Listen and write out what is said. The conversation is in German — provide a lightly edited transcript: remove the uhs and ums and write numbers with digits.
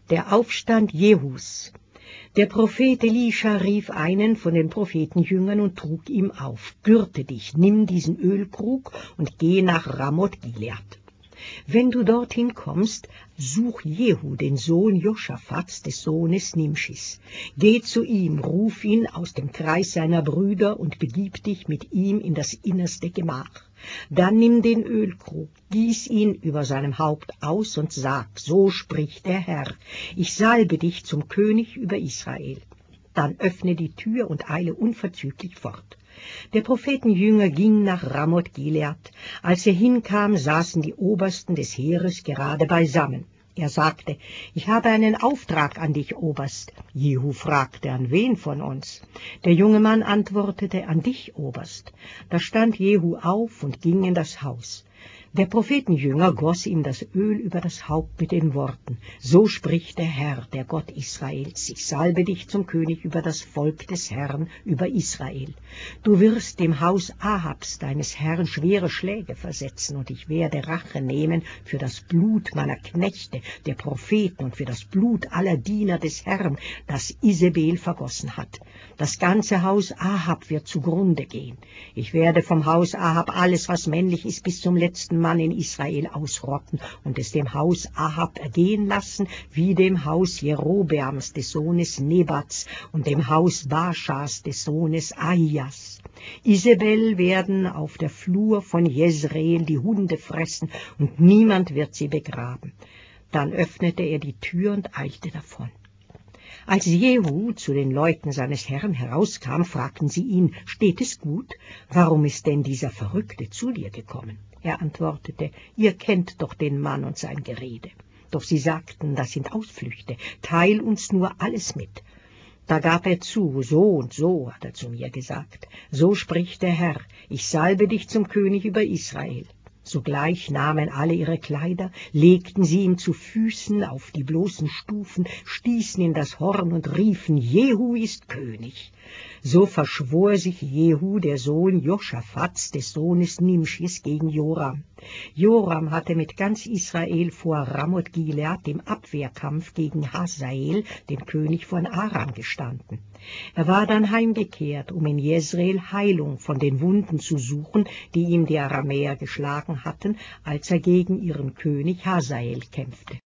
Der Aufstand Jehus. Der Prophet Elisha rief einen von den Prophetenjüngern und trug ihm auf: Gürte dich, nimm diesen Ölkrug und geh nach Ramoth Gilead. Wenn du dorthin kommst, such Jehu, den Sohn Josaphats, des Sohnes Nimschis. Geh zu ihm, ruf ihn aus dem Kreis seiner Brüder und begib dich mit ihm in das innerste Gemach. Dann nimm den Ölkrug, gieß ihn über seinem Haupt aus und sag: So spricht der Herr, ich salbe dich zum König über Israel. Dann öffne die Tür und eile unverzüglich fort. Der Prophetenjünger ging nach Ramoth Gilead. Als er hinkam, saßen die Obersten des Heeres gerade beisammen. Er sagte: Ich habe einen Auftrag an dich, Oberst. Jehu fragte: An wen von uns? Der junge Mann antwortete: An dich, Oberst. Da stand Jehu auf und ging in das Haus. Der Prophetenjünger goss ihm das Öl über das Haupt mit den Worten: So spricht der Herr, der Gott Israels, ich salbe dich zum König über das Volk des Herrn, über Israel. Du wirst dem Haus Ahabs, deines Herrn, schwere Schläge versetzen, und ich werde Rache nehmen für das Blut meiner Knechte, der Propheten, und für das Blut aller Diener des Herrn, das Isabel vergossen hat. Das ganze Haus Ahab wird zugrunde gehen. Ich werde vom Haus Ahab alles, was männlich ist, bis zum letzten Mann in Israel ausrotten und es dem Haus Ahab ergehen lassen, wie dem Haus Jerobeams des Sohnes Nebats und dem Haus Baschas des Sohnes Ahias. Isabel werden auf der Flur von Jezreel die Hunde fressen, und niemand wird sie begraben. Dann öffnete er die Tür und eilte davon. Als Jehu zu den Leuten seines Herrn herauskam, fragten sie ihn: Steht es gut? Warum ist denn dieser Verrückte zu dir gekommen? Er antwortete: Ihr kennt doch den Mann und sein Gerede. Doch sie sagten: Das sind Ausflüchte, teil uns nur alles mit. Da gab er zu: So und so hat er zu mir gesagt. So spricht der Herr, ich salbe dich zum König über Israel. Sogleich nahmen alle ihre Kleider, legten sie ihm zu Füßen auf die bloßen Stufen, stießen in das Horn und riefen: Jehu ist König. So verschwor sich Jehu, der Sohn Josaphats, des Sohnes Nimschis, gegen Joram. Joram hatte mit ganz Israel vor Ramoth Gilead im Abwehrkampf gegen Hazael, den König von Aram, gestanden. Er war dann heimgekehrt, um in Jezreel Heilung von den Wunden zu suchen, die ihm die Aramäer geschlagen hatten, als er gegen ihren König Hazael kämpfte.